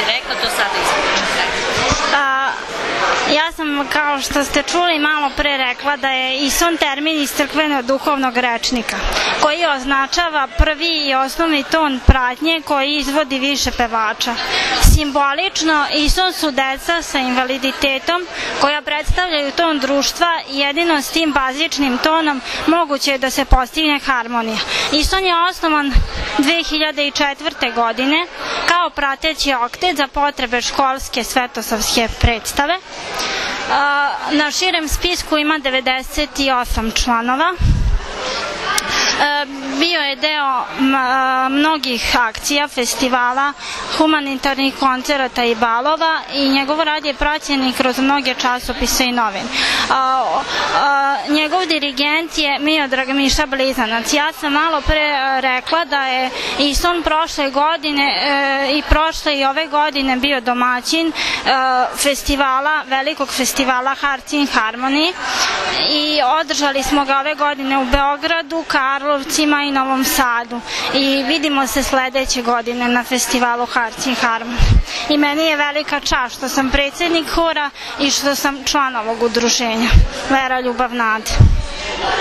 rekla, to sada ispričate. Ja sam, kao što ste čuli, malo pre rekla da je ison termin iz crkveno-duhovnog rečnika, koji označava prvi i osnovni ton pratnje koji izvodi više pevača. Simbolično, ison su deca sa invaliditetom koja predstavljaju ton društva i jedino s tim bazičnim tonom moguće je da se postigne harmonija. Ison je osnovan 2004. godine kao prateći oktet za potrebe školske svetosavske predstave. Na širem spisku ima 98 članova. Bio je deo mnogih akcija, festivala, humanitarnih koncerata i balova i njegov rad je praćen i kroz mnoge časopise i novine. Njegov dirigent je Miodrag Miša Blizanac. Ja sam malo pre rekla da je ison prošle godine i prošle i ove godine bio domaćin festivala, velikog festivala Hearts in Harmony i održali smo ga ove godine u Beogradu, Karlovcima i Novom Sadu i vidimo se sledeće godine na festivalu Hearts in Harmony. I meni je velika čast što sam predsednik hora i što sam član ovog udruženja. Vera, ljubav, nada.